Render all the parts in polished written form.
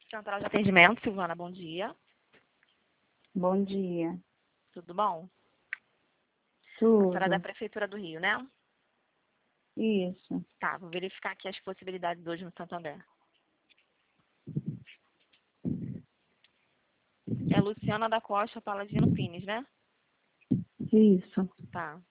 Central de atendimento, Silvana, bom dia. Bom dia. Tudo bom? Tudo. A senhora é da Prefeitura do Rio, né? Isso. Tá, vou verificar aqui as possibilidades hoje no Santo André. É Luciana da Costa Paladino Pires, né? Isso. Tá.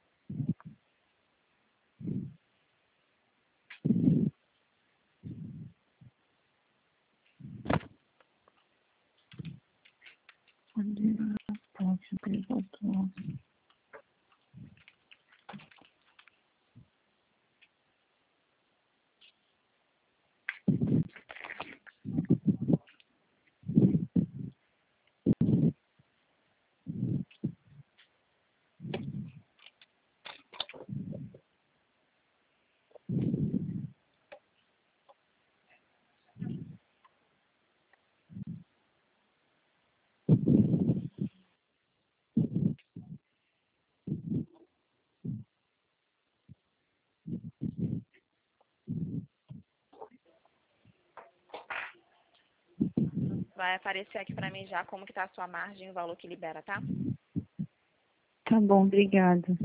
Vai aparecer aqui pra mim já como que tá a sua margem e o valor que libera, tá? Tá bom, obrigada.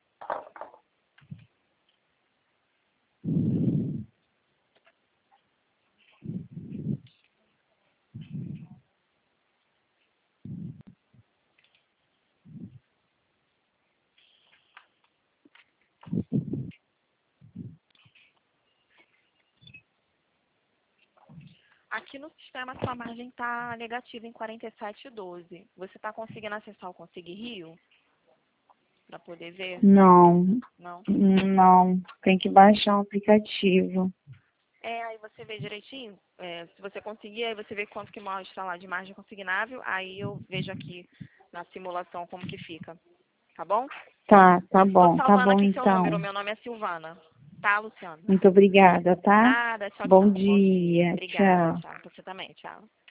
Aqui no sistema, sua margem tá negativa em 47,12. Você tá conseguindo acessar o Consigue Rio? Pra poder ver? Não, Não? não. Tem que baixar o aplicativo. Aí você vê direitinho. Se você conseguir, aí você vê quanto que mostra lá de margem consignável. Aí eu vejo aqui na simulação como que fica. Tá bom? Tá Tô bom, tá salvando bom aqui seu número. então. Meu nome é Silvana. Tá, Luciana? Muito obrigada, tá? Nada. Tchau, Bom tchau. Bom dia. dia, Obrigada. tchau. Tchau. Você também. Tchau.